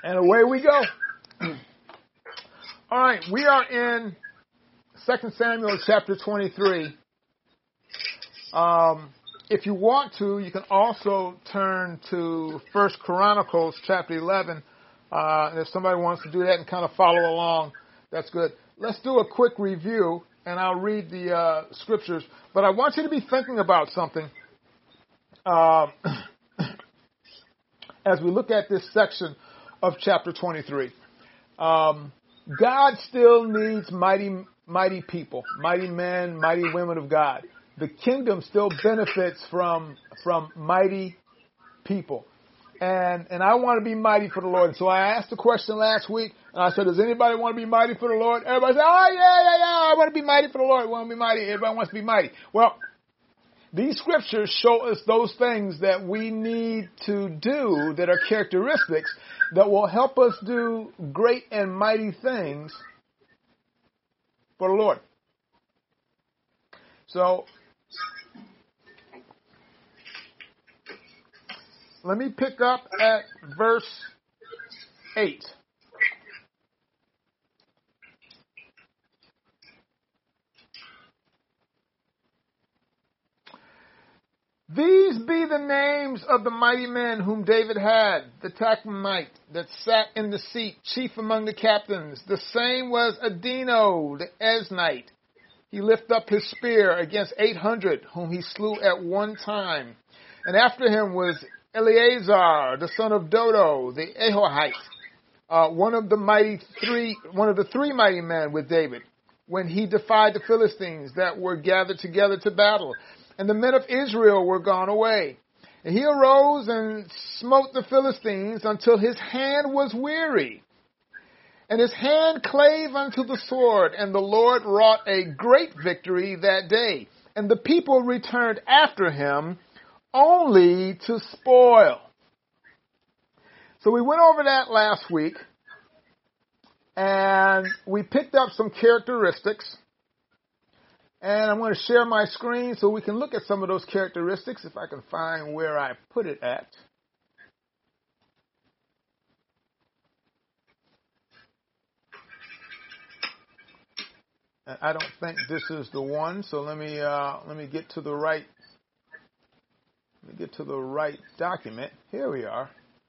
And away we go. All right, we are in 2 Samuel chapter 23. If you want to, you can also turn to 1 Chronicles chapter 11. And if somebody wants to do that and kind of follow along, that's good. Let's do a quick review, and I'll read the scriptures. But I want you to be thinking about something as we look at this section of chapter 23. God still needs mighty people, mighty men, mighty women of God. The kingdom still benefits from mighty people. And I want to be mighty for the Lord. And so I asked the question last week, and I said, does anybody want to be mighty for the Lord? Everybody said, oh, yeah, I want to be mighty for the Lord. I want to be mighty. Everybody wants to be mighty. Well, these scriptures show us those things that we need to do that are characteristics that will help us do great and mighty things for the Lord. So, let me pick up at verse 8. These be the names of the mighty men whom David had, the Tachmonite that sat in the seat, chief among the captains. The same was Adino, the Eznite. He lifted up his spear against 800, whom he slew at one time. And after him was Eleazar, the son of Dodo, the Ahohite, one of the three mighty men with David, when he defied the Philistines that were gathered together to battle. And the men of Israel were gone away. And he arose and smote the Philistines until his hand was weary. And his hand clave unto the sword, and the Lord wrought a great victory that day. And the people returned after him only to spoil. So we went over that last week, and we picked up some characteristics. And I'm going to share my screen so we can look at some of those characteristics, if I can find where I put it at. I don't think this is the one, so let me get to the right. Let me get to the right document. Here we are.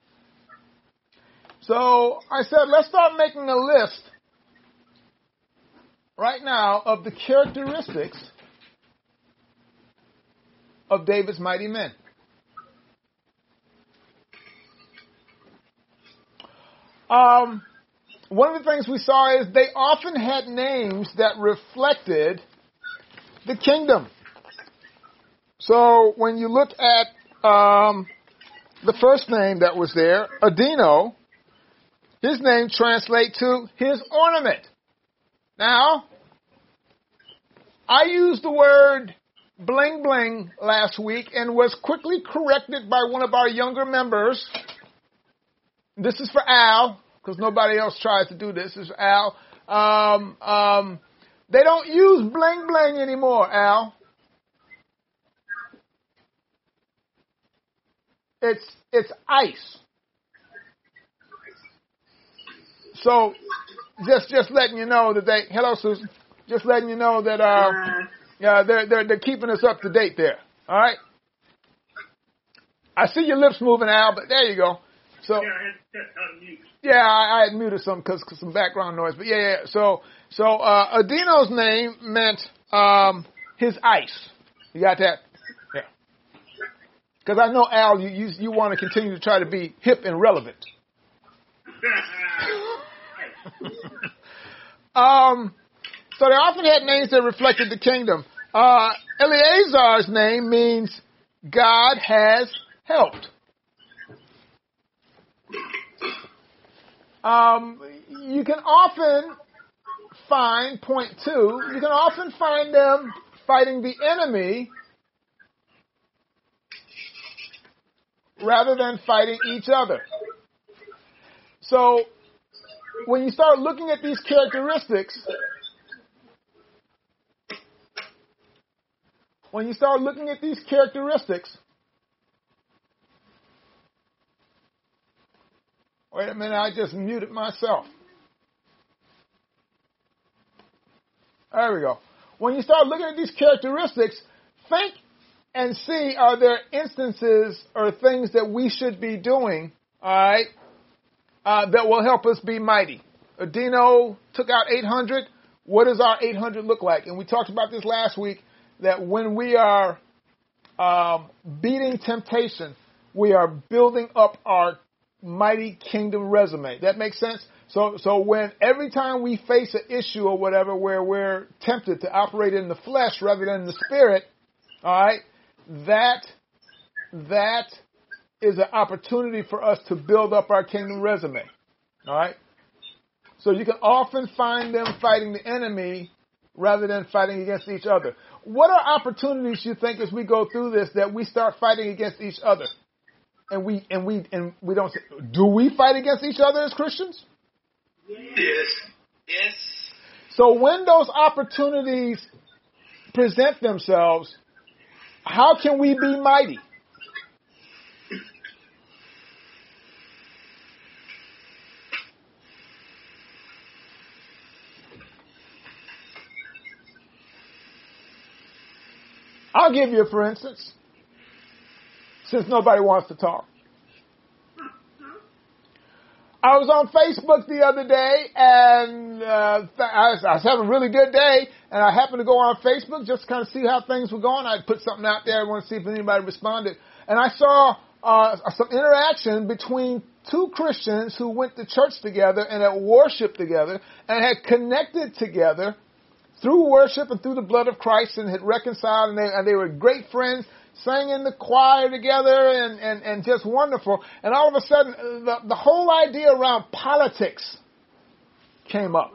So I said, let's start making a list right now of the characteristics of David's mighty men. One of the things we saw is they often had names that reflected the kingdom. So when you look at the first name that was there, Adino, his name translates to his ornament. Now, I used the word bling bling last week and was quickly corrected by one of our younger members. This is for Al, because nobody else tries to do this. This is for Al. They don't use bling bling anymore, Al. It's ice. So just letting you know that hello Susan, just letting you know that they're keeping us up to date there. All right. I see your lips moving, Al, but there you go. So I had muted some because some background noise, but yeah. So Adino's name meant his ice. You got that? Yeah. Because I know, Al, you want to continue to try to be hip and relevant. So they often had names that reflected the kingdom. Eleazar's name means God has helped. You can often find, point two, you can often find them fighting the enemy rather than fighting each other. So when you start looking at these characteristics, Wait a minute, I just muted myself. There we go. When you start looking at these characteristics, think and see, are there instances or things that we should be doing, all right, that will help us be mighty. Adino took out 800. What does our 800 look like? And we talked about this last week, that when we are beating temptation, we are building up our mighty kingdom resume. That makes sense? So when every time we face an issue or whatever where we're tempted to operate in the flesh rather than the spirit, all right, that is an opportunity for us to build up our kingdom resume. All right? So you can often find them fighting the enemy rather than fighting against each other. What are opportunities you think as we go through this that we start fighting against each other? And we don't say, do we fight against each other as Christians? Yes. So when those opportunities present themselves, how can we be mighty? I'll give you, for instance, since nobody wants to talk. I was on Facebook the other day, and I was having a really good day, and I happened to go on Facebook just to kind of see how things were going. I put something out there. I wanted to see if anybody responded. And I saw some interaction between two Christians who went to church together and had worshiped together and had connected together through worship and through the blood of Christ and had reconciled, and they were great friends, sang in the choir together and just wonderful. And all of a sudden, the whole idea around politics came up.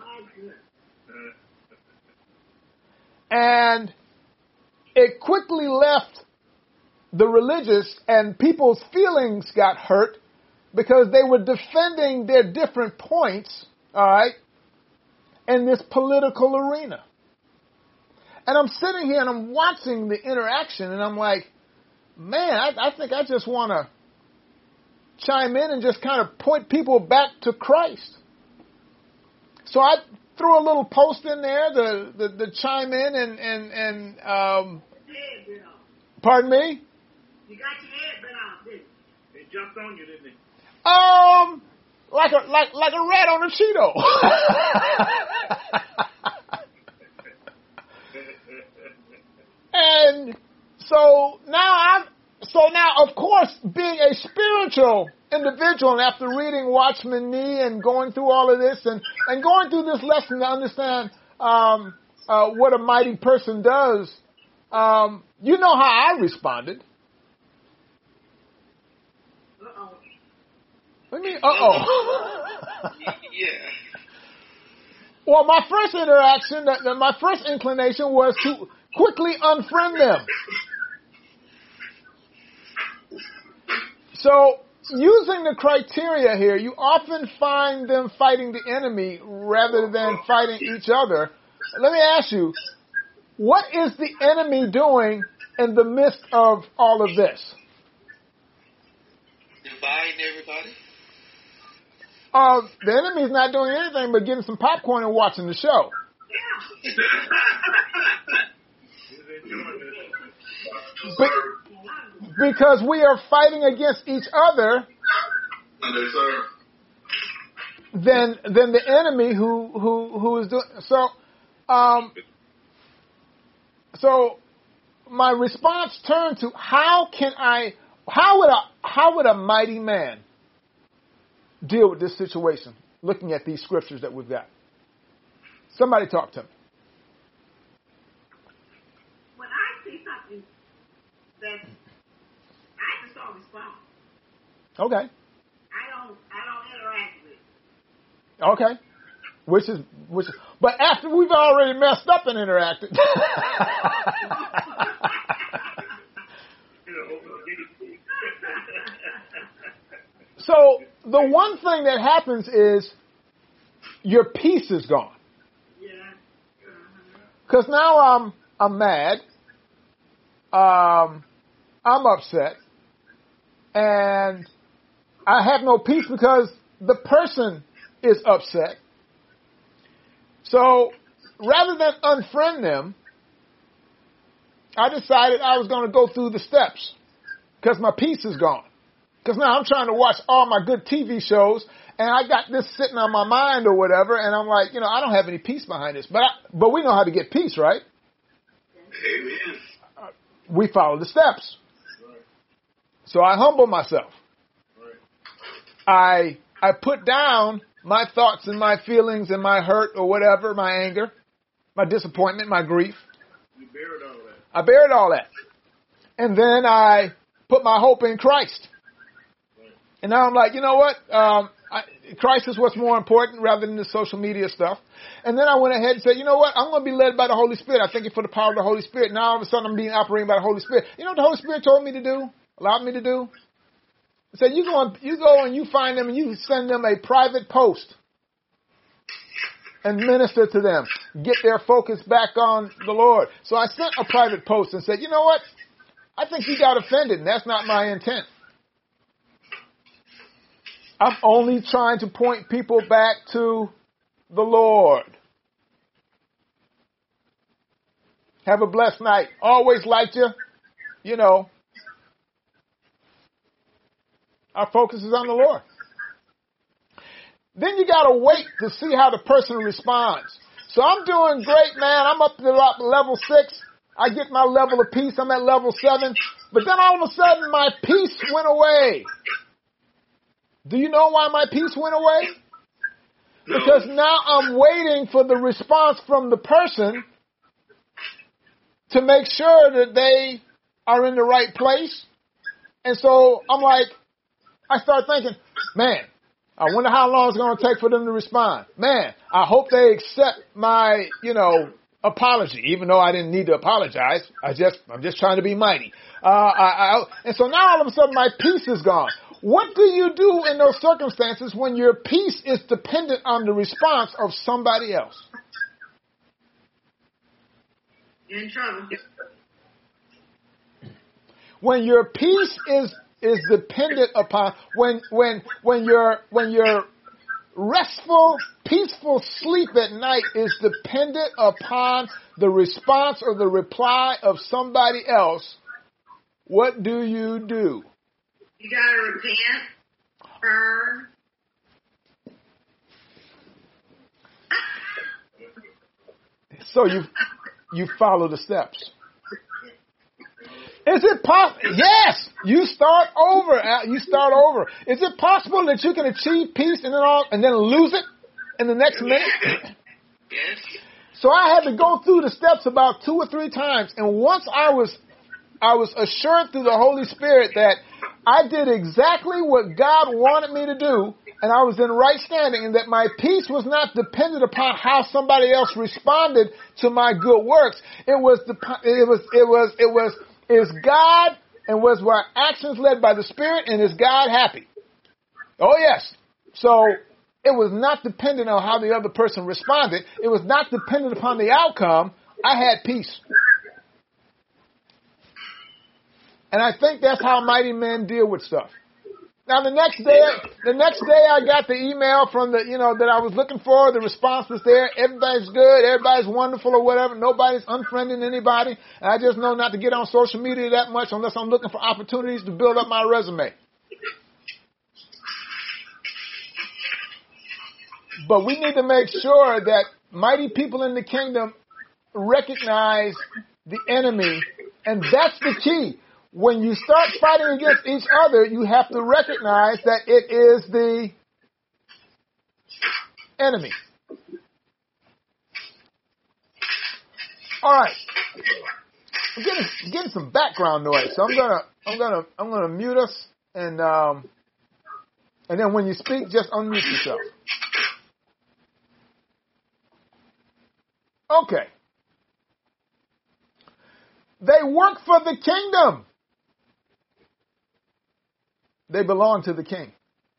And it quickly left the religious, and people's feelings got hurt because they were defending their different points, all right, in this political arena. And I'm sitting here and I'm watching the interaction and I'm like, man, I think I just want to chime in and just kind of point people back to Christ. So I threw a little post in there to chime in and pardon me? You got your head bent off, didn't you? It jumped on you, didn't it? Like a rat on a Cheeto. And so now, of course, being a spiritual individual, and after reading Watchman Nee and going through all of this and going through this lesson to understand what a mighty person does, you know how I responded. Uh-oh. What do you mean, uh-oh? Yeah. Well, my first interaction, my first inclination was to quickly unfriend them. So, using the criteria here, you often find them fighting the enemy rather than fighting each other. Let me ask you, what is the enemy doing in the midst of all of this? Dividing everybody? The enemy's not doing anything but getting some popcorn and watching the show. Because we are fighting against each other than the enemy who is doing so. So my response turned to how would a mighty man deal with this situation? Looking at these scriptures that we've got, somebody talk to me. When I see something that I just don't respond. Okay. I don't interact with. Okay. Which is, but after we've already messed up and interacted. So the one thing that happens is your peace is gone. Yeah. Because now I'm mad. I'm upset. And I have no peace because the person is upset. So rather than unfriend them, I decided I was going to go through the steps because my peace is gone. Because now I'm trying to watch all my good TV shows and I got this sitting on my mind or whatever. And I'm like, I don't have any peace behind this. But we know how to get peace, right? Amen. We follow the steps. So I humble myself. I put down my thoughts and my feelings and my hurt or whatever, my anger, my disappointment, my grief. You buried all that. I buried all that. And then I put my hope in Christ. And now I'm like, you know what? Christ is what's more important rather than the social media stuff. And then I went ahead and said, you know what? I'm going to be led by the Holy Spirit. I thank you for the power of the Holy Spirit. Now all of a sudden I'm being operated by the Holy Spirit. You know what the Holy Spirit told me to do? Allowed me to do? He said, you go and you find them and you send them a private post and minister to them. Get their focus back on the Lord. So I sent a private post and said, you know what? I think you got offended and that's not my intent. I'm only trying to point people back to the Lord. Have a blessed night. Always liked you. Our focus is on the Lord. Then you got to wait to see how the person responds. So I'm doing great, man. I'm up to level 6. I get my level of peace. I'm at level 7. But then all of a sudden my peace went away. Do you know why my peace went away? Because now I'm waiting for the response from the person to make sure that they are in the right place. And so I'm like, I start thinking, man, I wonder how long it's going to take for them to respond. Man, I hope they accept my, apology, even though I didn't need to apologize. I'm just trying to be mighty. And so now all of a sudden my peace is gone. What do you do in those circumstances when your peace is dependent on the response of somebody else? You're in trouble. When your peace is dependent upon when your restful, peaceful sleep at night is dependent upon the response or the reply of somebody else, what do? You gotta repent. So you follow the steps. Is it possible? Yes, you start over. Is it possible that you can achieve peace and then lose it in the next minute? Yes. So I had to go through the steps about 2 or 3 times, and once I was assured through the Holy Spirit that I did exactly what God wanted me to do, and I was in right standing, and that my peace was not dependent upon how somebody else responded to my good works. Is God, and was my actions led by the Spirit, and is God happy? Oh yes. So it was not dependent on how the other person responded. It was not dependent upon the outcome. I had peace. And I think that's how mighty men deal with stuff. Now the next day I got the email from that I was looking for. The response was there. Everybody's good. Everybody's wonderful or whatever. Nobody's unfriending anybody. And I just know not to get on social media that much unless I'm looking for opportunities to build up my resume. But we need to make sure that mighty people in the kingdom recognize the enemy. And that's the key. When you start fighting against each other, you have to recognize that it is the enemy. All right. I'm getting some background noise, so I'm gonna mute us, and then when you speak, just unmute yourself. Okay. They work for the kingdom. They belong to the king.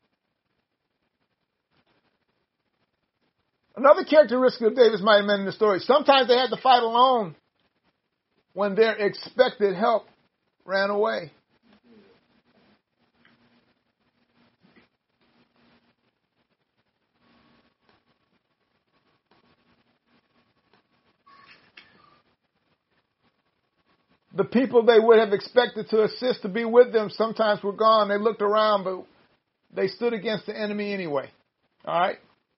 Another characteristic of David's mighty men in the story, sometimes they had to fight alone when their expected help ran away. The people they would have expected to assist to be with them sometimes were gone. They looked around, but they stood against the enemy anyway. All right.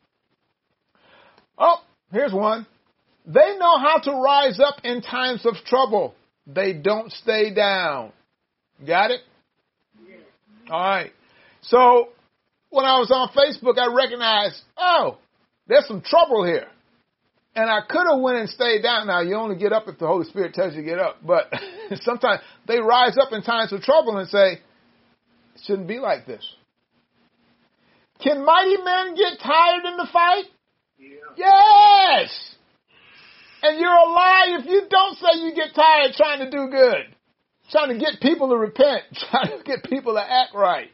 Oh, here's one. They know how to rise up in times of trouble. They don't stay down. Got it? All right. So when I was on Facebook, I recognized, oh, there's some trouble here. And I could have went and stayed down. Now, you only get up if the Holy Spirit tells you to get up. But sometimes they rise up in times of trouble and say, it shouldn't be like this. Can mighty men get tired in the fight? Yeah. Yes. And you're a lie if you don't say you get tired trying to do good. Trying to get people to repent. Trying to get people to act right.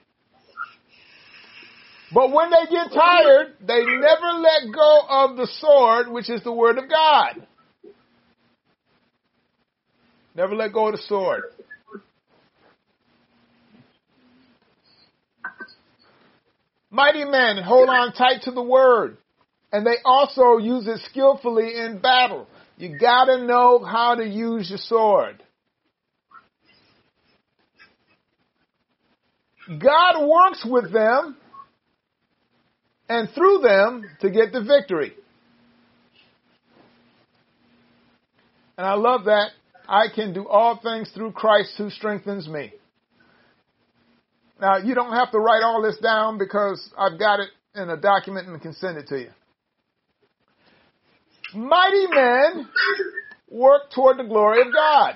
But when they get tired, they never let go of the sword, which is the word of God. Never let go of the sword. Mighty men hold on tight to the word. And they also use it skillfully in battle. You gotta know how to use your sword. God works with them and through them to get the victory. And I love that. I can do all things through Christ who strengthens me. Now, you don't have to write all this down because I've got it in a document and can send it to you. Mighty men work toward the glory of God.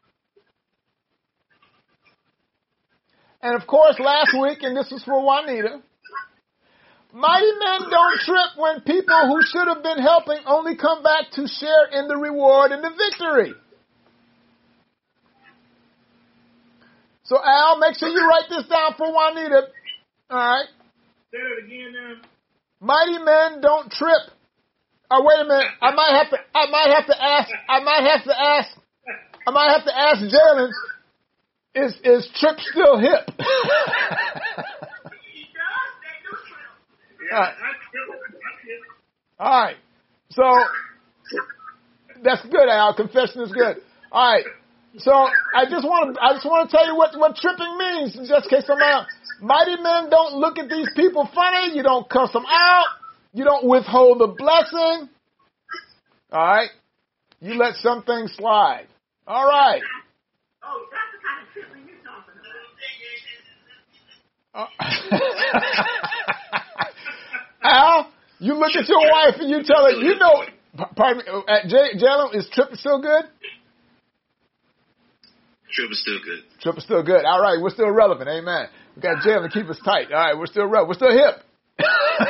And of course, last week, and this was for Juanita, mighty men don't trip when people who should have been helping only come back to share in the reward and the victory. So, Al, make sure you write this down for Juanita. All right. Say that again now. Mighty men don't trip. Oh, wait a minute. I might have to ask Jalen, is Trip still hip? He does. That do trip. Yeah, All right. I All right. So that's good, Al. Confession is good. All right. So I just want to tell you what tripping means, just in case somebody else. Mighty men don't look at these people funny. You don't cuss them out. You don't withhold the blessing. All right. You let some things slide. All right. Oh, that's the kind of tripping you're talking about. Al, you look at your wife and you tell her, you know, pardon me, Jalen, is Trip still good? Trip is still good. Trip is still good. All right, we're still relevant. Amen. We got Jalen to keep us tight. All right, we're still relevant. We're still hip.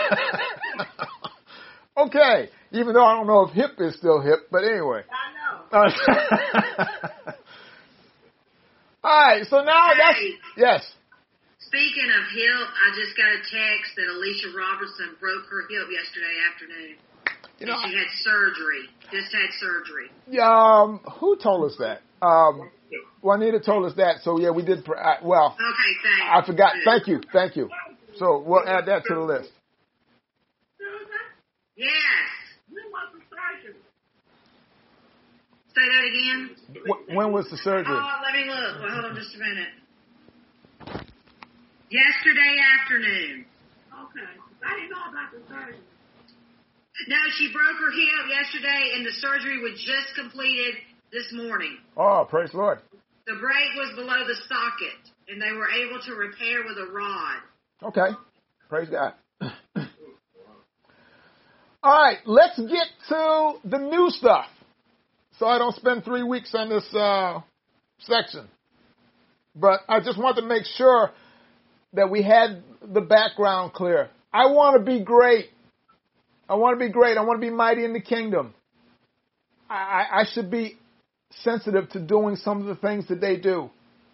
Okay, even though I don't know if hip is still hip, but anyway. I know. All right, so now that's, yes. Speaking of hip, I just got a text that Alicia Robertson broke her hip yesterday afternoon. You know, and she had surgery. Just had surgery. Who told us that? Juanita told us that, so yeah, we did, well. Okay, thanks. I forgot. Thank you. So we'll add that to the list. Yes. When was the surgery? Say that again. When was the surgery? Oh, let me look. Well, hold on just a minute. Yesterday afternoon. Okay. I didn't know about the surgery. No, she broke her hip yesterday, and the surgery was just completed this morning. Oh, praise the Lord. The break was below the socket, and they were able to repair with a rod. Okay. Praise God. All right, let's get to the new stuff so I don't spend 3 weeks on this section. But I just want to make sure that we had the background clear. I want to be great. I want to be mighty in the kingdom. I should be sensitive to doing some of the things that they do.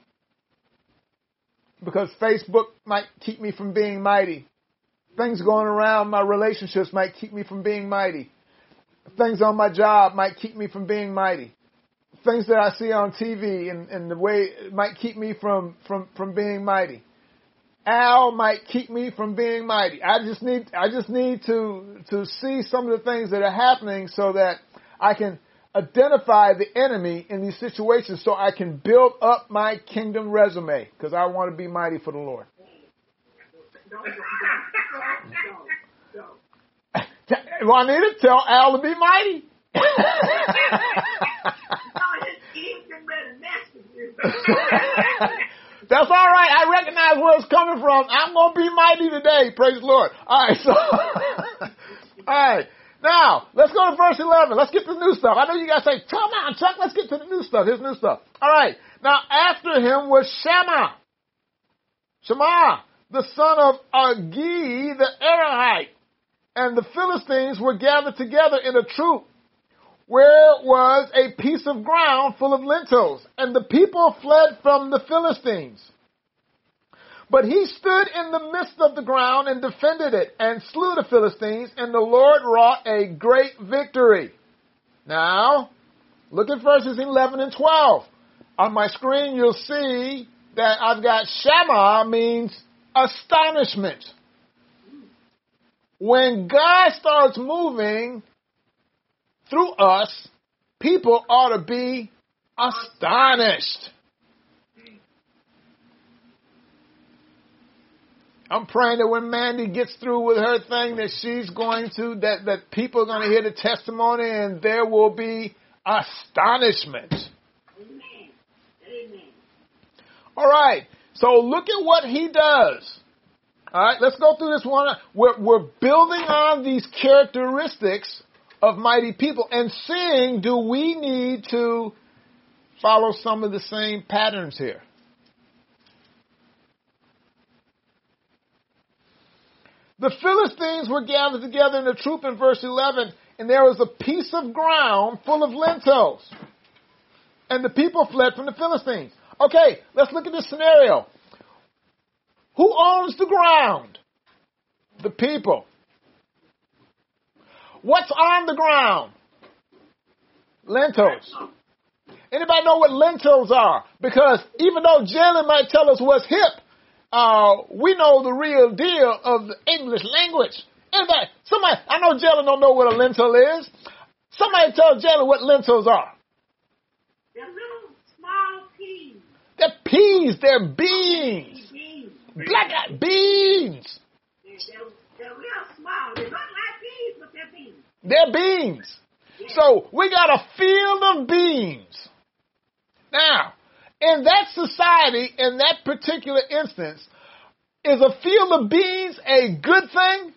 Because Facebook might keep me from being mighty. Things going around my relationships might keep me from being mighty. Things on my job might keep me from being mighty. Things that I see on TV and the way it might keep me from being mighty. Al might keep me from being mighty. I just need to see some of the things that are happening so that I can identify the enemy in these situations so I can build up my kingdom resume because I want to be mighty for the Lord. Juanita, tell Al to be mighty. That's all right. I recognize where it's coming from. I'm going to be mighty today. Praise the Lord. All right. So, all right. Now, let's go to verse 11. Let's get to the new stuff. I know you guys say, come on, Chuck, let's get to the new stuff. Here's new stuff. All right. Now, after him was Shammah, the son of Agi the Arahite. And the Philistines were gathered together in a troop where was a piece of ground full of lentils. And the people fled from the Philistines. But he stood in the midst of the ground and defended it and slew the Philistines, and the Lord wrought a great victory. Now, look at verses 11 and 12. On my screen, you'll see that I've got Shammah means astonishment. When God starts moving through us, people ought to be astonished. I'm praying that when Mandy gets through with her thing that she's going to, that people are going to hear the testimony and there will be astonishment. Amen. Amen. All right. So look at what he does. All right. Let's go through this one. We're building on these characteristics of mighty people and seeing, do we need to follow some of the same patterns here? The Philistines were gathered together in a troop in verse 11, and there was a piece of ground full of lentils. And the people fled from the Philistines. Okay, let's look at this scenario. Who owns the ground? The people. What's on the ground? Lentils. Anybody know what lentils are? Because even though Jalen might tell us what's hip, we know the real deal of the English language. Anybody, somebody, I know Jalen don't know what a lentil is. Somebody tell Jalen what lentils are. They're little small peas. They're peas. They're beans. Beans. Black-eyed beans. They're real small. They look like peas, but they're beans. They're beans. Yeah. So we got a field of beans. Now, in that society, in that particular instance, is a field of beans a good thing?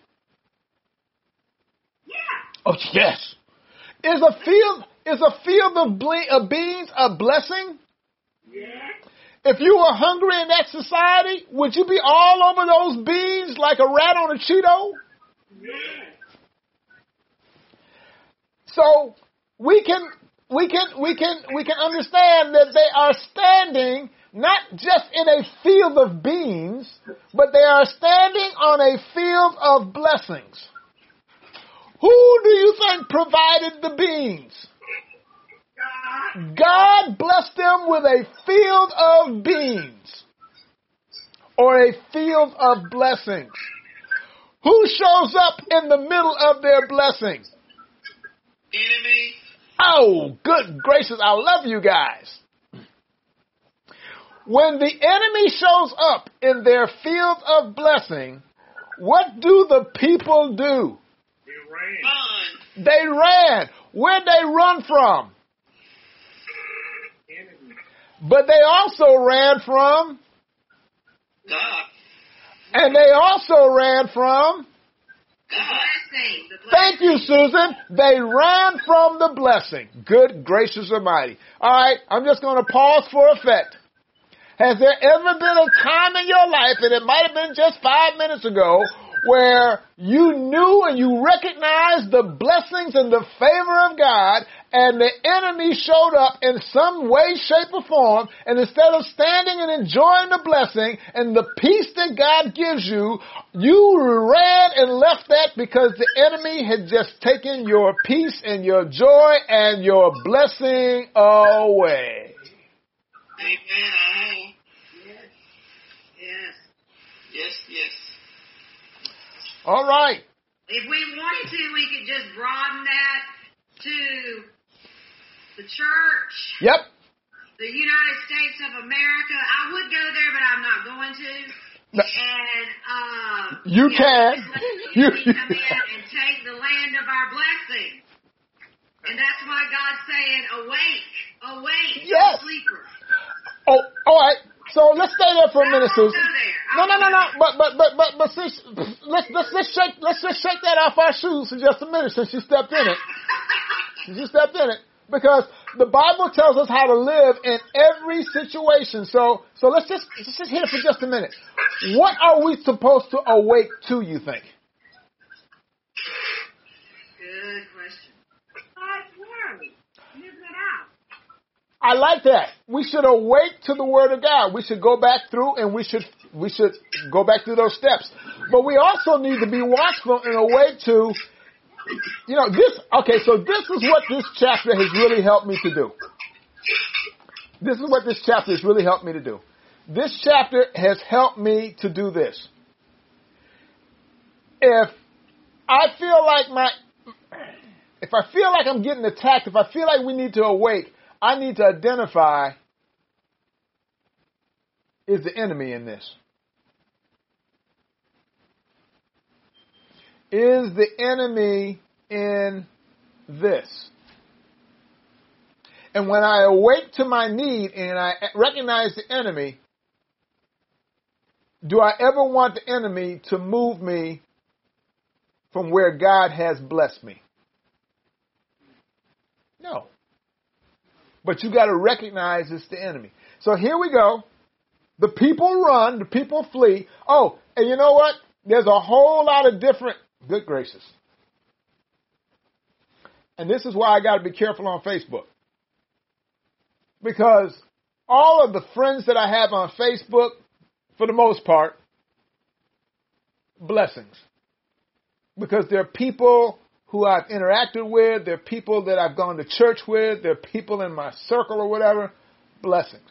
Yeah. Oh, yes. Is a field of beans a blessing? Yeah. If you were hungry in that society, would you be all over those beans like a rat on a Cheeto? Yeah. So we can understand that they are standing not just in a field of beans, but they are standing on a field of blessings. Who do you think provided the beans? God blessed them with a field of beans or a field of blessings. Who shows up in the middle of their blessings? Enemy. Oh, good gracious, I love you guys. When the enemy shows up in their field of blessing, what do the people do? Run. They ran. Where'd they run from? Enemy. But they also ran from, God. and they also ran from, Blessing. The blessing. thank you, Susan. They ran from the blessing. Good gracious almighty. All right, I'm just going to pause for effect. Has there ever been a time in your life, and it might have been just 5 minutes ago, where you knew and you recognized the blessings and the favor of God, and the enemy showed up in some way, shape, or form, and instead of standing and enjoying the blessing and the peace that God gives you, you ran and left that because the enemy had just taken your peace and your joy and your blessing away. Amen. Yes. Yes. Yes, yes. All right. If we wanted to, we could just broaden that to the church, Yep. the United States of America. I would go there, but I'm not going to. No. And You can. Let the enemy come in and take the land of our blessing. And that's why God's saying, awake, Yes. sleeper. Oh, all right. So let's stay there for a minute, I won't Susan. go there. No. But sis, let's just shake that off our shoes for just a minute since you stepped in it. Because the Bible tells us how to live in every situation. So let's just hit it for just a minute. What are we supposed to awake to, you think? Good question. God's word. Live it out. I like that. We should awake to the Word of God. We should go back through and we should go back through those steps. But we also need to be watchful and awake to, so this is what this chapter has really helped me to do. This is what this chapter has really helped me to do. This chapter has helped me to do this. If I feel like I'm getting attacked, if I feel like we need to awake, I need to identify, is the enemy in this? Is the enemy in this? And when I awake to my need and I recognize the enemy, do I ever want the enemy to move me from where God has blessed me? No. But you got to recognize it's the enemy. So here we go. The people run, the people flee. Oh, and you know what? There's a whole lot of different, good gracious. And this is why I got to be careful on Facebook. Because all of the friends that I have on Facebook, for the most part, blessings. Because they're people who I've interacted with, they're people that I've gone to church with, they're people in my circle or whatever, blessings.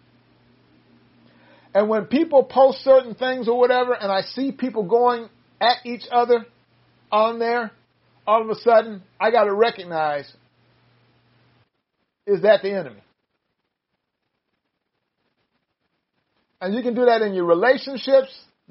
And when people post certain things or whatever, and I see people going at each other on there, all of a sudden, I got to recognize, is that the enemy? And you can do that in your relationships.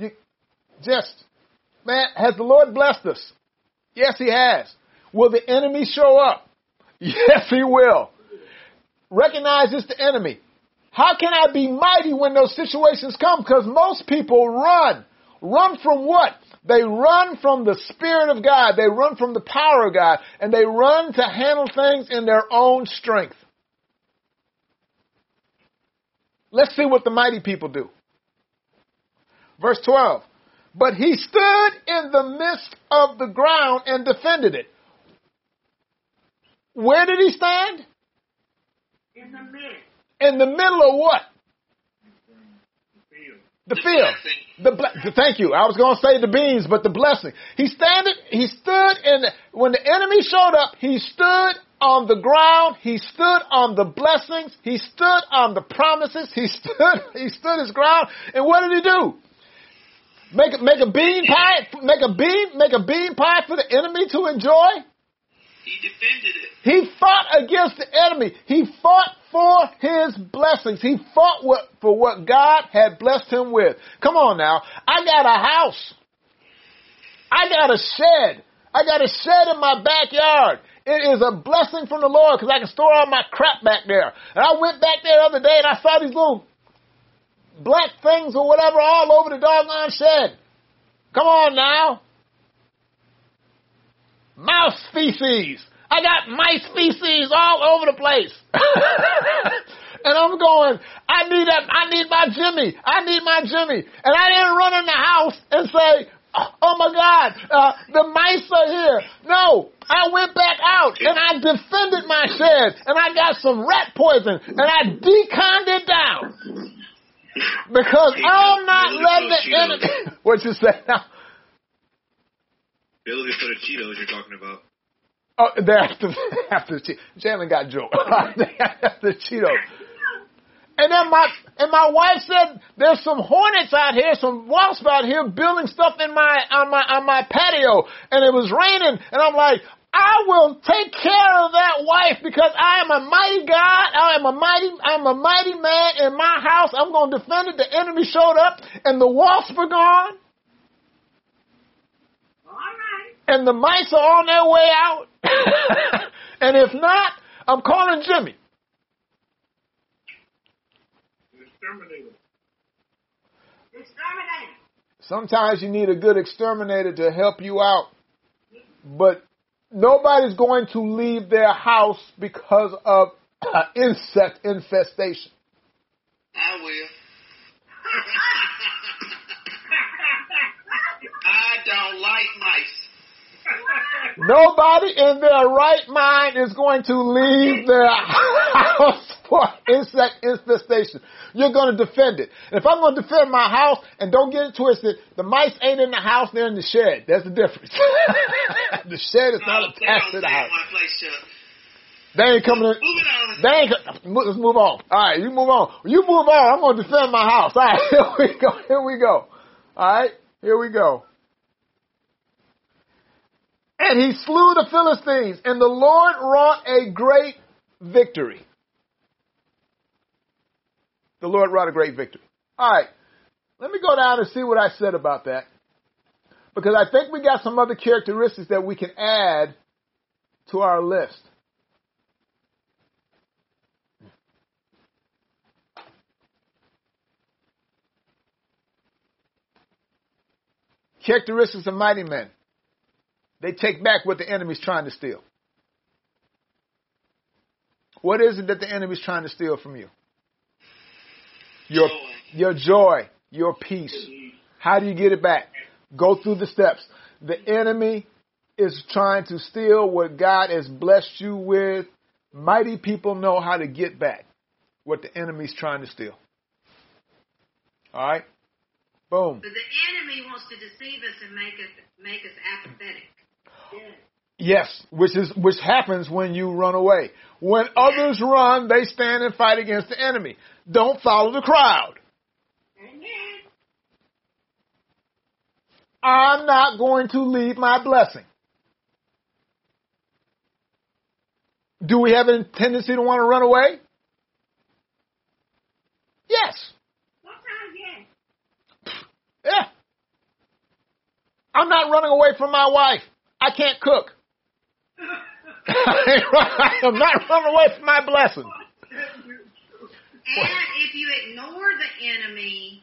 Man, has the Lord blessed us? Yes, He has. Will the enemy show up? Yes, he will. Recognize it's the enemy. How can I be mighty when those situations come? Because most people run. Run from what? They run from the Spirit of God. They run from the power of God. And they run to handle things in their own strength. Let's see what the mighty people do. Verse 12. But he stood in the midst of the ground and defended it. Where did he stand? In the midst. In the middle of what? The field. Thank you. I was going to say the beans, but the blessing. He stood when the enemy showed up, he stood on the ground. He stood on the blessings. He stood on the promises. He stood his ground. And what did he do? Make a bean pie for the enemy to enjoy? He defended it. He fought against the enemy. He fought for his blessings. He fought for what God had blessed him with. Come on now. I got a house. I got a shed. I got a shed in my backyard. It is a blessing from the Lord because I can store all my crap back there. And I went back there the other day and I saw these little black things or whatever all over the doggone shed. Come on now. Mouse feces. I got mice feces all over the place. And I'm going, I need my Jimmy. I need my Jimmy. And I didn't run in the house and say, oh my God, the mice are here. No, I went back out and I defended my shed and I got some rat poison and I deconned it down. Because I'm not letting the enemy. What you say now? They're looking for the Cheetos you're talking about. Oh, they're after the Cheetos. Jalen got joke. After the Cheetos. And then my wife said there's some hornets out here, some wasps out here building stuff on my patio, and it was raining, and I'm like, I will take care of that wife because I am a mighty God. I'm a mighty man in my house. I'm going to defend it. The enemy showed up and the wasps were gone. All right. And the mice are on their way out. And if not, I'm calling Jimmy. Exterminator. Exterminate. Sometimes you need a good exterminator to help you out. But nobody's going to leave their house because of insect infestation. I will. I don't like mice. Nobody in their right mind is going to leave their house for insect infestation. You're going to defend it. And if I'm going to defend my house, and don't get it twisted, the mice ain't in the house, they're in the shed. That's the difference. The shed is not attached to the house. My place, Chuck. They ain't coming in. Moving on. They ain't. Let's move on. All right, you move on. You move on. I'm going to defend my house. All right, here we go. Here we go. All right, here we go. And he slew the Philistines, and the Lord wrought a great victory. The Lord wrought a great victory. All right, let me go down and see what I said about that, because I think we got some other characteristics that we can add to our list. Characteristics of mighty men. They take back what the enemy's trying to steal. What is it that the enemy's trying to steal from you? Your joy, your peace. How do you get it back? Go through the steps. The enemy is trying to steal what God has blessed you with. Mighty people know how to get back what the enemy's trying to steal. All right? Boom. But the enemy wants to deceive us and make us apathetic. Yes, which happens when you run away. When others run, they stand and fight against the enemy. Don't follow the crowd. Amen. I'm not going to leave my blessing. Do we have a tendency to want to run away? Yes. Sometimes, yes. Yeah. I'm not running away from my wife. I can't cook. I'm not running away from my blessing. And if you ignore the enemy,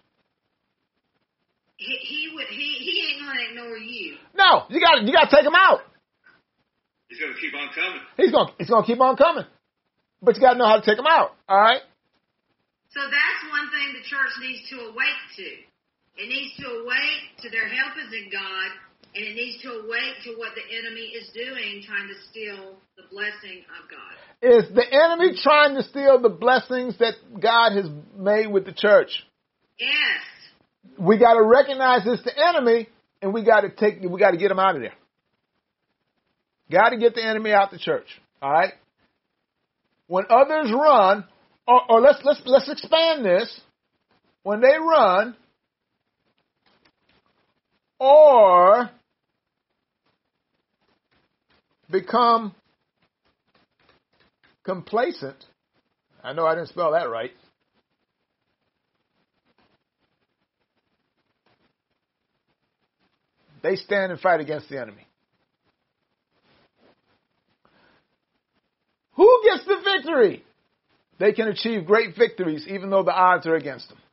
he ain't gonna ignore you. No, you got to take him out. He's going to keep on coming. He's gonna keep on coming. But you got to know how to take him out. All right. So that's one thing the church needs to awake to. It needs to awake to their help is in God, and it needs to awake to what the enemy is doing, trying to steal the blessing of God. Is the enemy trying to steal the blessings that God has made with the church? Yes. We got to recognize it's the enemy, and we got to get him out of there. Got to get the enemy out the church. All right. When others run, or let's expand this. When they run, or become complacent. I know I didn't spell that right. They stand and fight against the enemy. Who gets the victory? They can achieve great victories even though the odds are against them.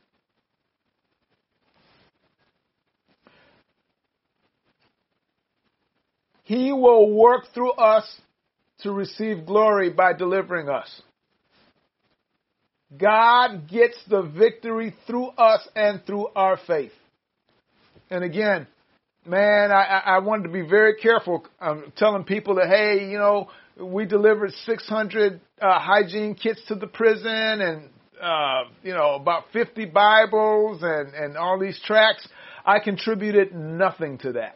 He will work through us to receive glory by delivering us. God gets the victory through us and through our faith. And again, man, I wanted to be very careful telling people that, hey, we delivered 600 hygiene kits to the prison and, about 50 Bibles and all these tracts. I contributed nothing to that.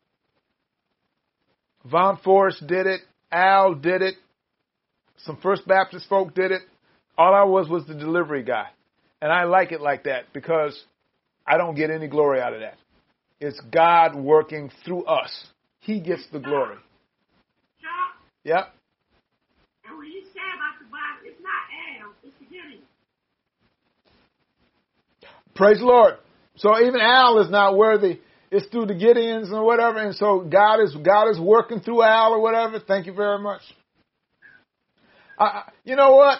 Von Forrest did it. Al did it. Some First Baptist folk did it. All I was the delivery guy. And I like it like that because I don't get any glory out of that. It's God working through us. He gets the glory. Yep. And when you say about the Bible, it's not Al, it's the Gideon. Praise the Lord. So even Al is not worthy. It's through the Gideons and whatever. And so God is working through Al or whatever. Thank you very much. You know what?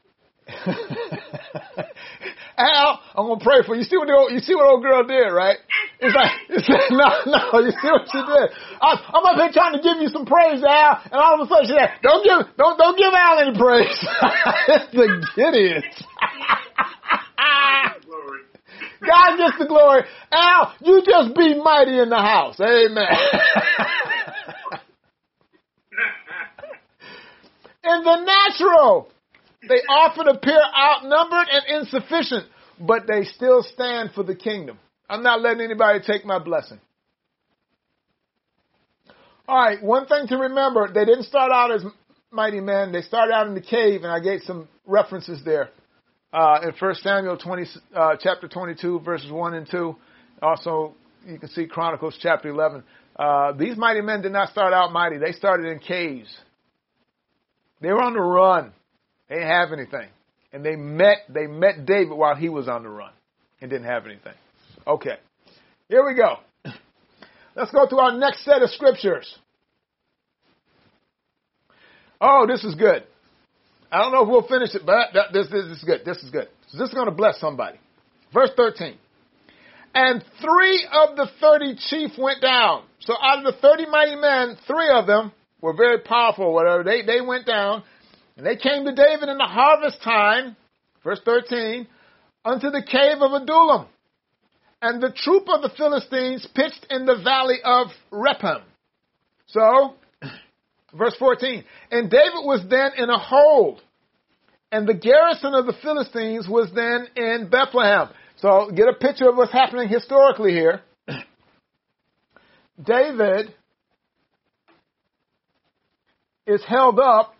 Al, I'm gonna pray for you. You see what old girl did, right? It's like no. You see what she did? I'm up here trying to give you some praise, Al, and all of a sudden she said, "Don't give Al any praise." It's the Gideons. God gets the glory. Al, you just be mighty in the house. Amen. In the natural, they often appear outnumbered and insufficient, but they still stand for the kingdom. I'm not letting anybody take my blessing. All right, one thing to remember, they didn't start out as mighty men. They started out in the cave, and I gave some references there. In 1 Samuel chapter 22, verses 1 and 2. Also, you can see Chronicles chapter 11. These mighty men did not start out mighty. They started in caves. They were on the run. They didn't have anything. And they met David while he was on the run and didn't have anything. Okay. Here we go. Let's go to our next set of scriptures. Oh, this is good. I don't know if we'll finish it, but this is good. This is good. So this is going to bless somebody. Verse 13. And 3 of the 30 chief went down. So out of the 30 mighty men, 3 of them were very powerful or whatever. They went down, and they came to David in the harvest time, verse 13, unto the cave of Adullam. And the troop of the Philistines pitched in the valley of Rephaim. So, verse 14, and David was then in a hold, and the garrison of the Philistines was then in Bethlehem. So, get a picture of what's happening historically here. David is held up,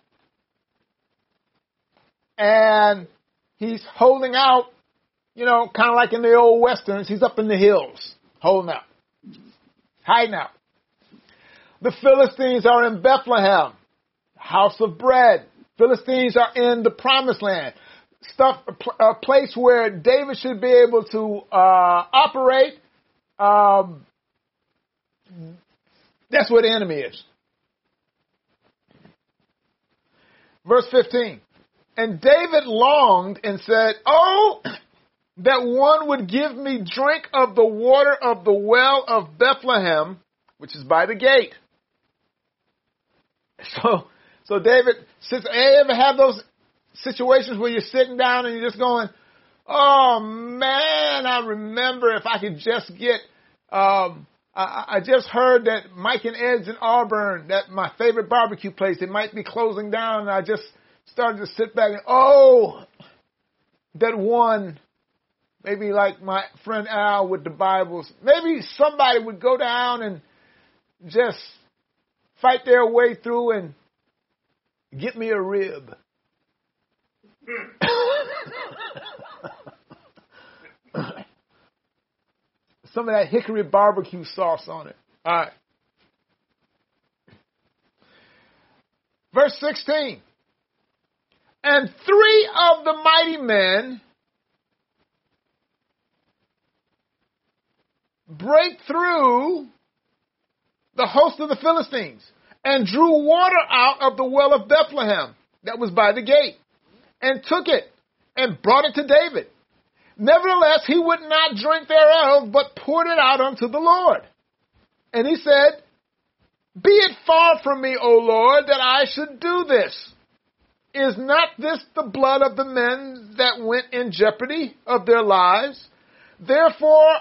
and he's holding out, kind of like in the old westerns. He's up in the hills, holding out, hiding out. The Philistines are in Bethlehem, house of bread. Philistines are in the promised land, a place where David should be able to operate. That's where the enemy is. Verse 15. And David longed and said, "Oh, that one would give me drink of the water of the well of Bethlehem, which is by the gate." So David sits. Hey, ever have those situations where you're sitting down and you're just going, "Oh man, I remember if I could just get." I just heard that Mike and Ed's in Auburn, that my favorite barbecue place, it might be closing down, and I just started to sit back and that one. Maybe like my friend Al with the Bibles. Maybe somebody would go down and just fight their way through and get me a rib. Some of that hickory barbecue sauce on it. All right. Verse 16. And 3 of the mighty men break through the host of the Philistines and drew water out of the well of Bethlehem that was by the gate and took it and brought it to David. Nevertheless, he would not drink thereof, but poured it out unto the Lord. And he said, "Be it far from me, O Lord, that I should do this. Is not this the blood of the men that went in jeopardy of their lives? Therefore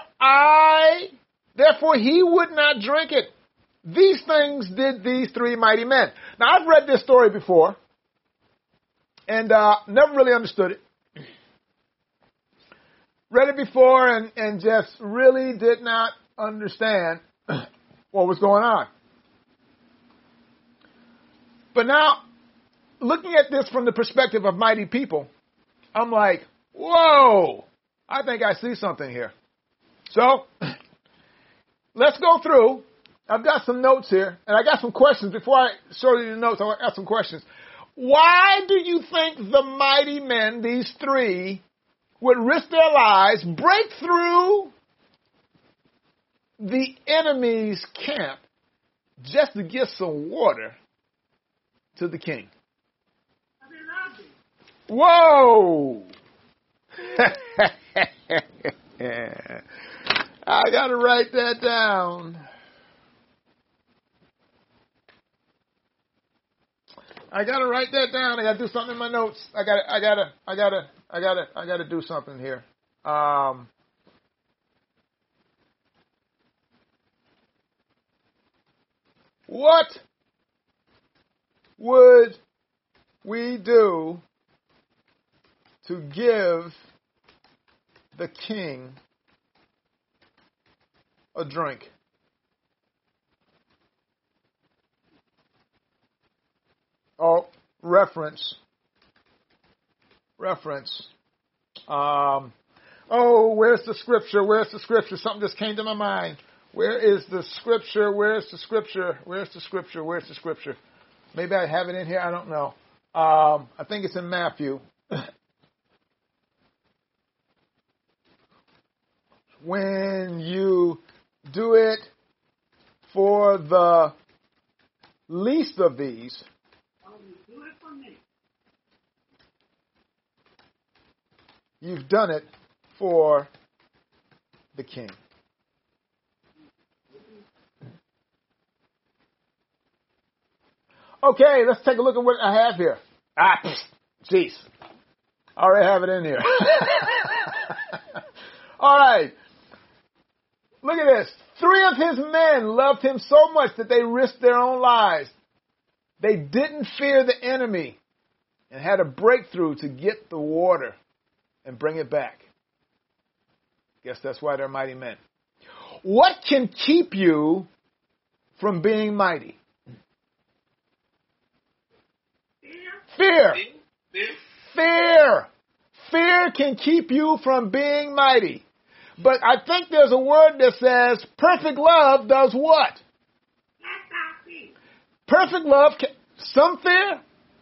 he would not drink it. These things did these 3 mighty men." Now, I've read this story before and never really understood it. Read it before and just really did not understand what was going on. But now, looking at this from the perspective of mighty people, I'm like, whoa, I think I see something here. So, let's go through I've got some notes here, and I got some questions. Before I show you the notes, I got some questions. Why do you think the mighty men, these three, would risk their lives, break through the enemy's camp just to give some water to the king? Whoa! I gotta write that down. I gotta do something in my notes. I gotta do something here. What would we do to give the king a drink? Oh, reference. Where's the scripture? Something just came to my mind. Where is the scripture? Maybe I have it in here. I don't know. I think it's in Matthew. When you do it for the least of these, you've done it for the king. Okay, let's take a look at what I have here. Jeez. I already have it in here. All right. Look at this. 3 of his men loved him so much that they risked their own lives. They didn't fear the enemy and had a breakthrough to get the water and bring it back. Guess that's why they're mighty men. What can keep you from being mighty? Fear. Fear can keep you from being mighty. But I think there's a word that says perfect love does what? Perfect love, some fear?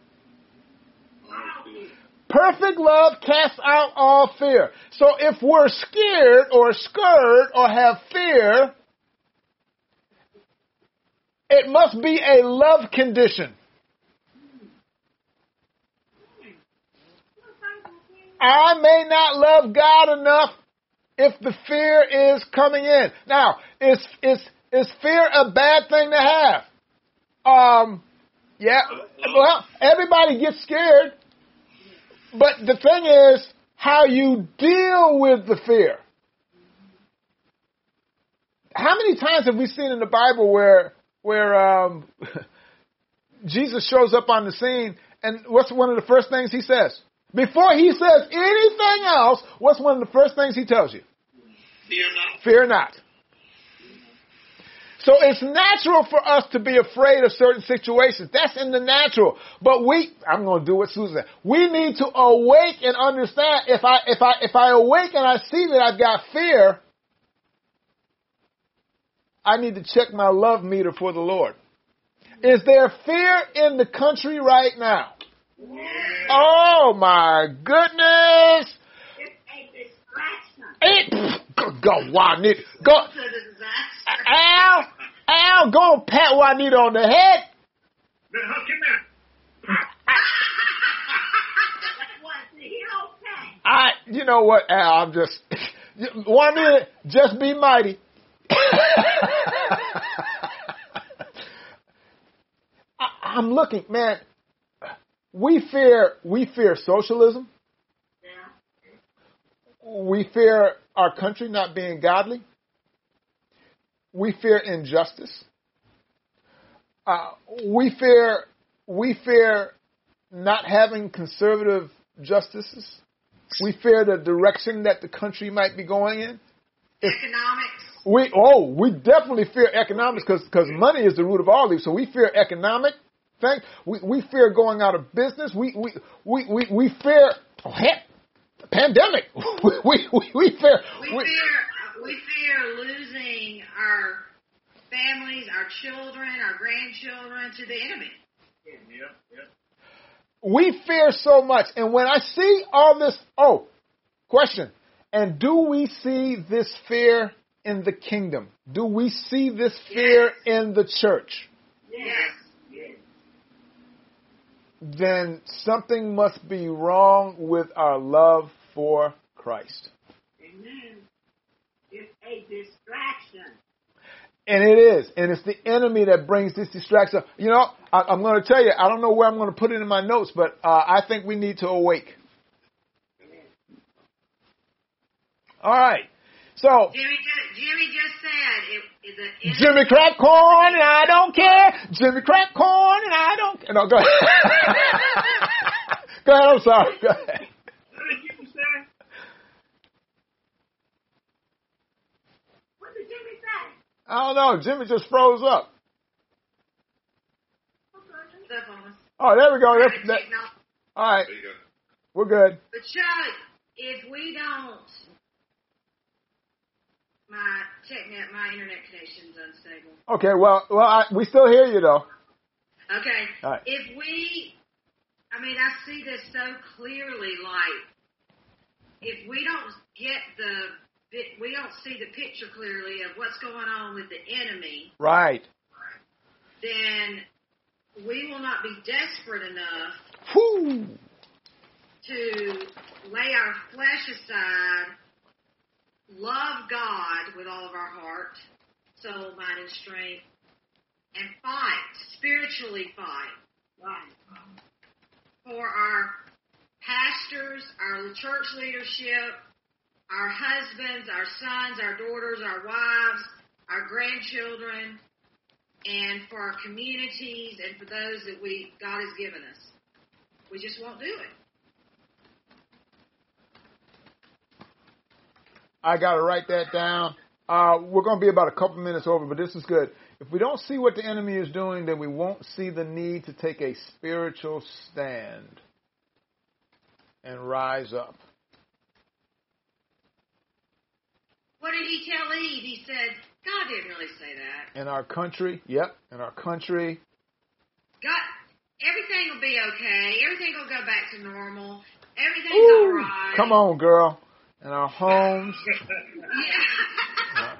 Perfect love casts out all fear. So if we're scared or scared or have fear, it must be a love condition. I may not love God enough if the fear is coming in. Now, is fear a bad thing to have? Yeah. Well, everybody gets scared. But the thing is how you deal with the fear. How many times have we seen in the Bible where Jesus shows up on the scene, and what's one of the first things he says? Before he says anything else, what's one of the first things he tells you? Fear not. Fear not. So it's natural for us to be afraid of certain situations. That's in the natural. But I'm going to do what Susan said. We need to awake and understand. If I awake and I see that I've got fear, I need to check my love meter for the Lord. Is there fear in the country right now? Oh my goodness! Go Juanita. Go. Al, go and pat Juanita on the head. You know what, Al? I'm just Juanita. Just be mighty. I'm looking, man. We fear socialism. We fear our country not being godly. We fear injustice. We fear not having conservative justices. We fear the direction that the country might be going in. Economics. We definitely fear economics because money is the root of all these. So we fear economic things. We fear going out of business. We fear pandemic. We fear losing our family families, our children, our grandchildren to the enemy. Yeah. We fear so much. And when I see all this, question. And do we see this fear in the kingdom? Do we see this fear in the church? Yes. Then something must be wrong with our love for Christ. Amen. It's a distraction. And it is. And it's the enemy that brings this distraction. You know, I'm going to tell you, I don't know where I'm going to put it in my notes, but I think we need to awake. All right. So Jimmy just said Jimmy crack corn and I don't care. Jimmy crack corn and I don't care. No, go ahead. Go ahead. I'm sorry. Go ahead. What did Jimmy say? What did Jimmy say? I don't know. Jimmy just froze up. stuff on us. Oh, there we go. All right. There you go. We're good. But Chuck, if we don't, my internet connection's unstable. Okay. Well, we still hear you though. Okay. All right. If we, I see this so clearly, like, if we don't we don't see the picture clearly of what's going on with the enemy, Right. then we will not be desperate enough Whew. to lay our flesh aside, love God with all of our heart, soul, mind, and strength, and spiritually fight. For our pastors, our church leadership, our husbands, our sons, our daughters, our wives, our grandchildren, and for our communities and for those that God has given us. We just won't do it. I got to write that down. We're going to be about a couple minutes over, but this is good. If we don't see what the enemy is doing, then we won't see the need to take a spiritual stand and rise up. What did he tell Eve? He said, God didn't really say that. In our country, God, everything will be okay. Everything will go back to normal. Everything's all right. Come on, girl. In our homes. Yeah.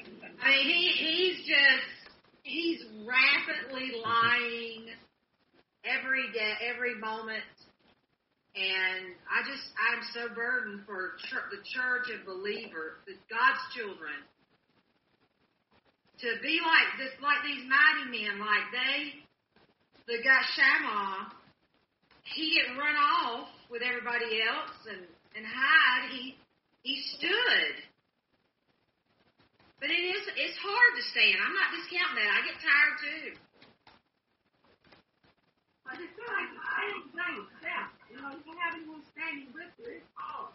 He's rapidly lying every day, every moment. And I'm so burdened for the church and believers, God's children, to be like these mighty men, like the guy Shammah. He didn't run off with everybody else and hide. He stood. But it's hard to stand. I'm not discounting that. I get tired too. I just feel like the same thing. Yeah. You can have anyone standing with you. It's hard.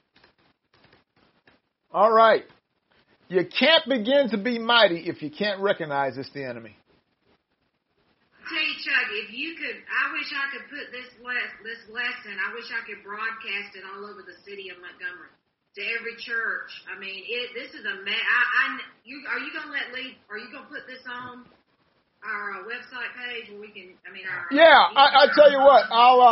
All right. You can't begin to be mighty if you can't recognize it's the enemy. I tell you, Chuck, if you could, I wish I could put this lesson, I wish I could broadcast it all over the city of Montgomery to every church. This is a mess. Are you going to are you going to put this on our website page where we can, I tell you what,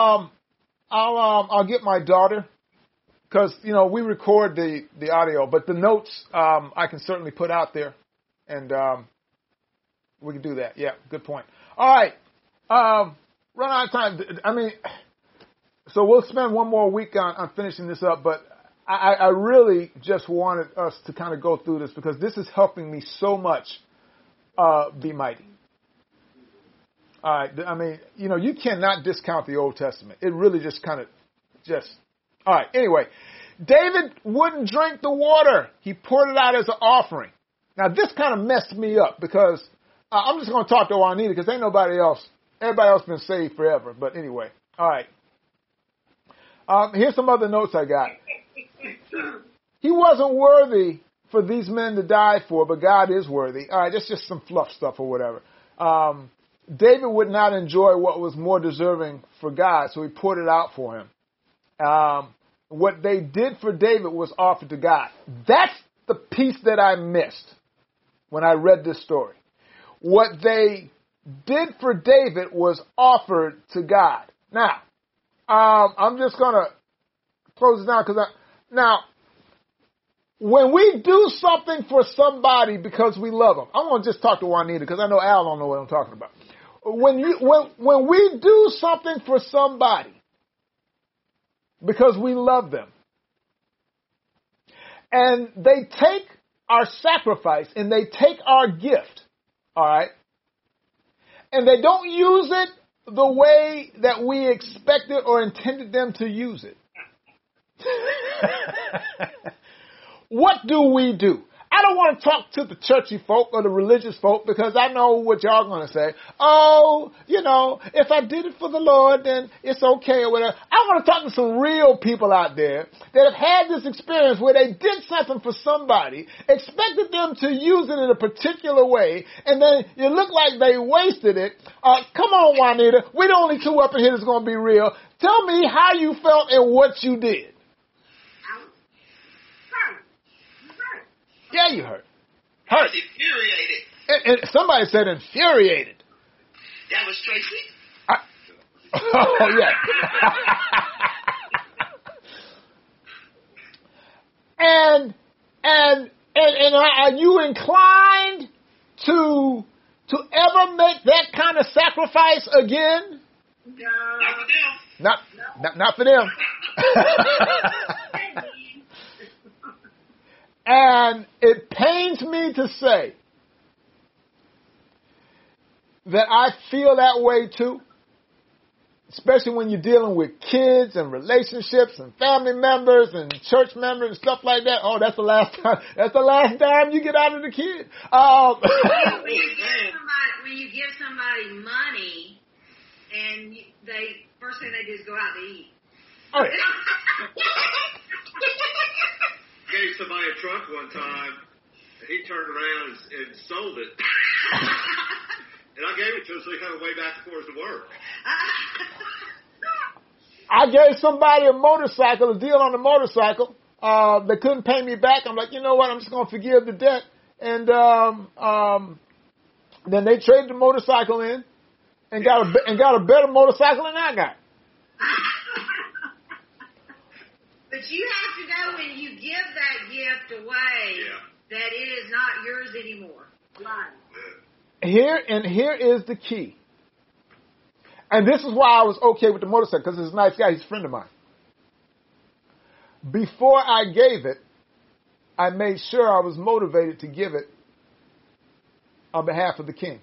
I'll get my daughter, because, we record the audio, but the notes, I can certainly put out there, and, we can do that. Yeah, good point. All right. Run out of time. So we'll spend one more week on finishing this up, but I really just wanted us to kind of go through this because this is helping me so much, be mighty. All right. You cannot discount the Old Testament. It really all right. Anyway, David wouldn't drink the water. He poured it out as an offering. Now, this kind of messed me up because I'm just going to talk to Juanita because ain't nobody else. Everybody else been saved forever. But anyway, all right. Here's some other notes I got. He wasn't worthy for these men to die for, but God is worthy. All right, that's just some fluff stuff or whatever. David would not enjoy what was more deserving for God, so he poured it out for him. What they did for David was offered to God. That's the piece that I missed when I read this story. what they did for David was offered to God. Now, I'm just going to close it down now, when we do something for somebody because we love them, I'm going to just talk to Juanita because I know Al don't know what I'm talking about. When we do something for somebody because we love them, and they take our sacrifice and they take our gift, all right, and they don't use it the way that we expected or intended them to use it, what do we do? I don't want to talk to the churchy folk or the religious folk because I know what y'all going to say. Oh, if I did it for the Lord, then it's okay or whatever. I want to talk to some real people out there that have had this experience where they did something for somebody, expected them to use it in a particular way, and then it looked like they wasted it. Come on, Juanita. We're the only two up in here that's going to be real. Tell me how you felt and what you did. Yeah, you hurt. I was infuriated. And somebody said infuriated. That was Tracy. Oh, yeah. and are you inclined to ever make that kind of sacrifice again? No. Not for them. And it pains me to say that I feel that way too, especially when you're dealing with kids and relationships and family members and church members and stuff like that. Oh, that's the last time. That's the last time you get out of the kid. When you give somebody money and first thing they do is go out to eat. Oh, yeah. Gave somebody a truck one time, and he turned around and sold it. And I gave it to him so he had a way back and forth to work. I gave somebody a deal on a motorcycle. They couldn't pay me back. I'm like, you know what? I'm just going to forgive the debt. And then they traded the motorcycle in and got a better motorcycle than I got. But you have to know when you give that gift away that it is not yours anymore. Right. Here is the key. And this is why I was okay with the motorcycle, because he's a nice guy. He's a friend of mine. Before I gave it, I made sure I was motivated to give it on behalf of the king.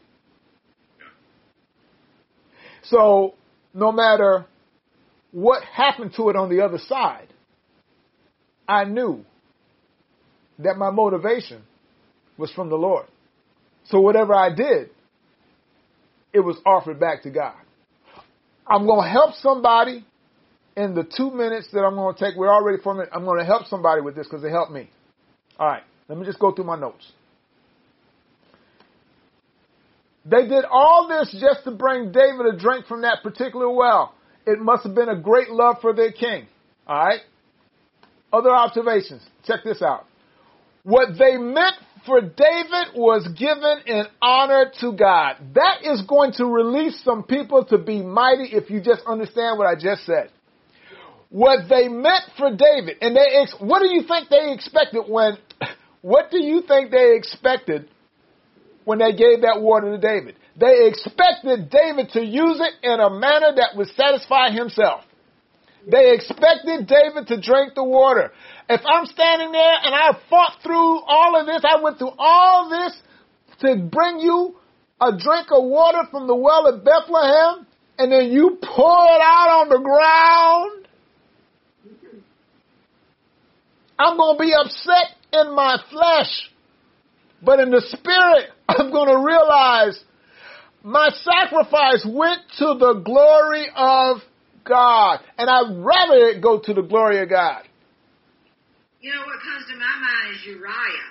So no matter what happened to it on the other side, I knew that my motivation was from the Lord. So whatever I did, it was offered back to God. I'm going to help somebody in the 2 minutes that I'm going to take. We're already 4 minutes. I'm going to help somebody with this because they helped me. All right, let me just go through my notes. They did all this just to bring David a drink from that particular well. It must have been a great love for their king. All right. Other observations. Check this out. What they meant for David was given in honor to God. That is going to release some people to be mighty if you just understand what I just said. What they meant for David, and what do you think they expected when they gave that water to David? They expected David to use it in a manner that would satisfy himself. They expected David to drink the water. If I'm standing there and I fought through all of this, I went through all this to bring you a drink of water from the well at Bethlehem, and then you pour it out on the ground, I'm going to be upset in my flesh. But in the spirit, I'm going to realize my sacrifice went to the glory of God. And I'd rather it go to the glory of God. You know what comes to my mind is Uriah.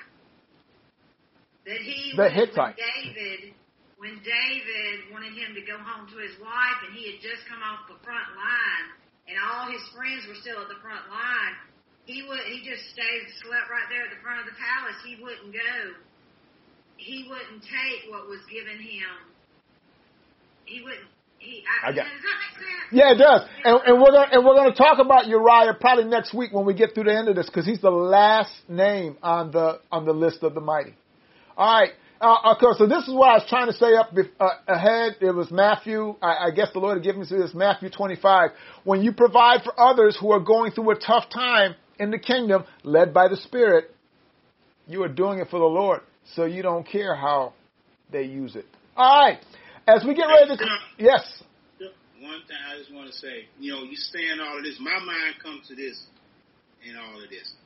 When David wanted him to go home to his wife and he had just come off the front line and all his friends were still at the front line, he just slept right there at the front of the palace. He wouldn't go he wouldn't take what was given him. He wouldn't. I got. Does that make sense? Yeah, it does. And we're gonna talk about Uriah probably next week when we get through the end of this, because he's the last name on the list of the mighty. All right. Okay, so this is what I was trying to say up ahead. It was Matthew. I guess the Lord had given me this, Matthew 25. When you provide for others who are going through a tough time in the kingdom, led by the Spirit, you are doing it for the Lord, so you don't care how they use it. All right. As we get ready to... Yes. One thing I just want to say, you saying all of this, my mind comes to this and all of this.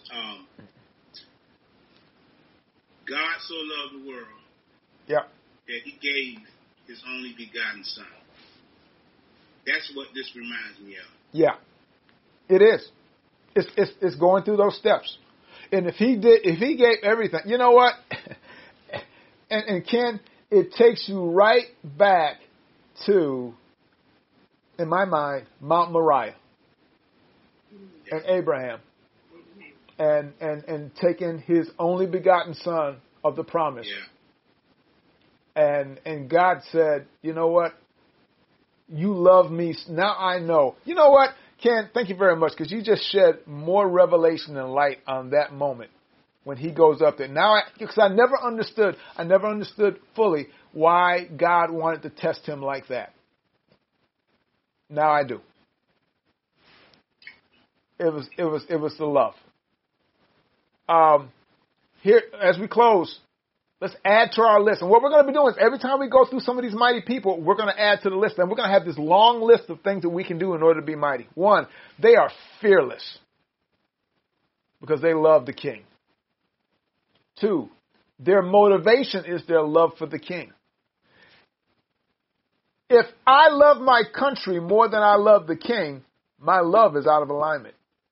God so loved the world that he gave his only begotten son. That's what this reminds me of. Yeah, it is. It's going through those steps. And if he gave everything, you know what? and Ken, it takes you right back to, in my mind, Mount Moriah and Abraham. And taking his only begotten son of the promise. Yeah. And God said, you know what? You love me. Now I know. You know what, Ken? Thank you very much, because you just shed more revelation and light on that moment when he goes up there. Now, because I never understood fully why God wanted to test him like that. Now I do. It was the love. Here, as we close, let's add to our list. And what we're going to be doing is every time we go through some of these mighty people, we're going to add to the list. And we're going to have this long list of things that we can do in order to be mighty. One, they are fearless because they love the king. Two, their motivation is their love for the king. If I love my country more than I love the king, my love is out of alignment.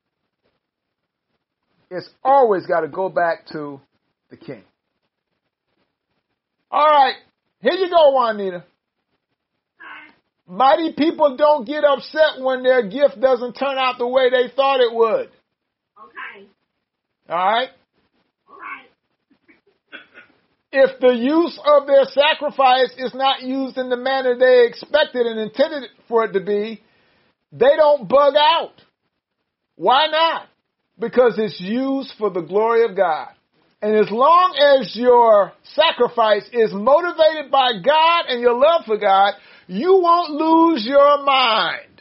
It's always got to go back to the king. All right. Here you go, Juanita. Mighty people don't get upset when their gift doesn't turn out the way they thought it would. Okay. All right. All right. If the use of their sacrifice is not used in the manner they expected and intended for it to be, they don't bug out. Why not? Because it's used for the glory of God. And as long as your sacrifice is motivated by God and your love for God, you won't lose your mind.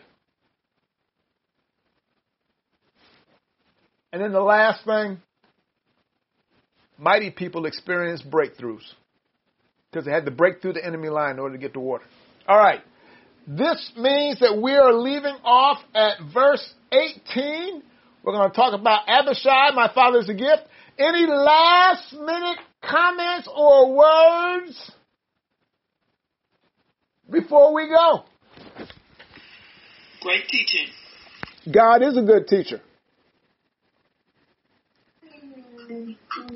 And then the last thing, mighty people experience breakthroughs because they had to break through the enemy line in order to get to water. All right. This means that we are leaving off at verse 18. We're going to talk about Abishai, my father's a gift. Any last minute comments or words before we go? Great teaching. God is a good teacher.